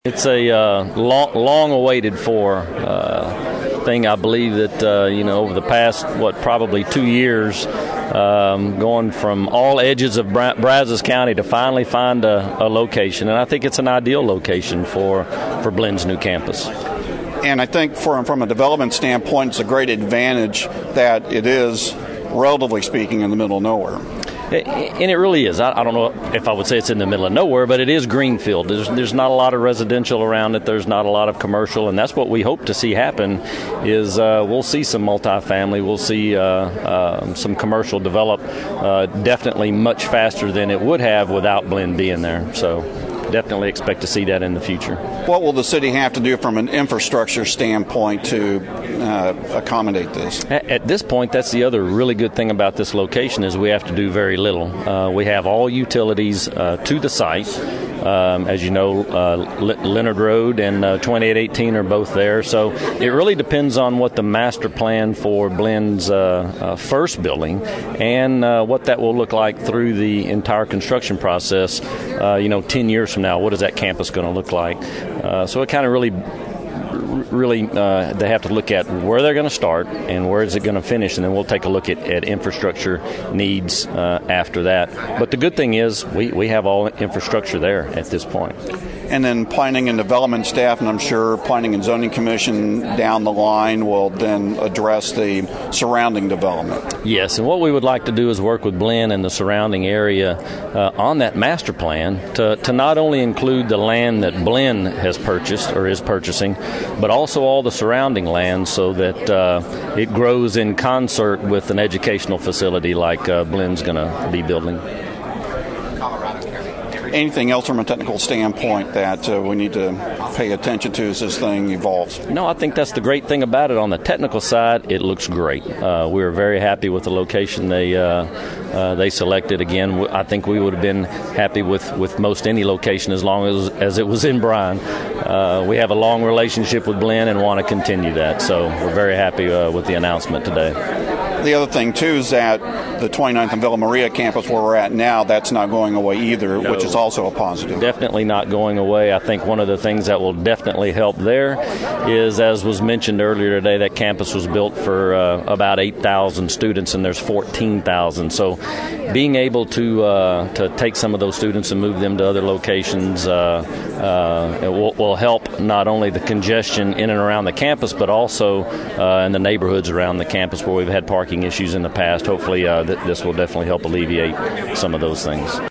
It's a long awaited for thing. I believe that over the past probably 2 years, going from all edges of Brazos County to finally find a location, and I think it's an ideal location for Blenn's new campus. And I think from a development standpoint, it's a great advantage that it is, relatively speaking, in the middle of nowhere. And it really is. I don't know if I would say it's in the middle of nowhere, but it is greenfield. There's not a lot of residential around it. There's not a lot of commercial, and that's what we hope to see happen. Is we'll see some multifamily. We'll see some commercial develop definitely much faster than it would have without Blenn being there. So definitely expect to see that in the future. What will the city have to do from an infrastructure standpoint to accommodate this? At this point, that's the other really good thing about this location is we have to do very little. We have all utilities to the site. As you know, Leonard Road and 2818 are both there. So it really depends on what the master plan for Blenn's first building and what that will look like through the entire construction process. 10 years from now, what is that campus going to look like? So it kind of really they have to look at where they're going to start and where is it going to finish, and then we'll take a look at infrastructure needs after that. But the good thing is we have all infrastructure there at this point. And then planning and development staff, and I'm sure planning and zoning commission down the line will then address the surrounding development. Yes, and what we would like to do is work with Blenn and the surrounding area on that master plan to not only include the land that Blenn has purchased or is purchasing, but also all the surrounding land so that it grows in concert with an educational facility like Blenn's going to be building. Anything else from a technical standpoint that we need to pay attention to as this thing evolves? No, I think that's the great thing about it. On the technical side, it looks great. We were very happy with the location they selected. Again, I think we would have been happy with most any location as long as it was in Bryan. We have a long relationship with Blenn and want to continue that. So we're very happy with the announcement today. The other thing, too, is that the 29th and Villa Maria campus where we're at now, that's not going away either, which is also a positive. Definitely not going away. I think one of the things that will definitely help there is, as was mentioned earlier today, that campus was built for about 8,000 students, and there's 14,000. So being able to take some of those students and move them to other locations it will help not only the congestion in and around the campus, but also in the neighborhoods around the campus where we've had parking issues in the past. Hopefully this will definitely help alleviate some of those things.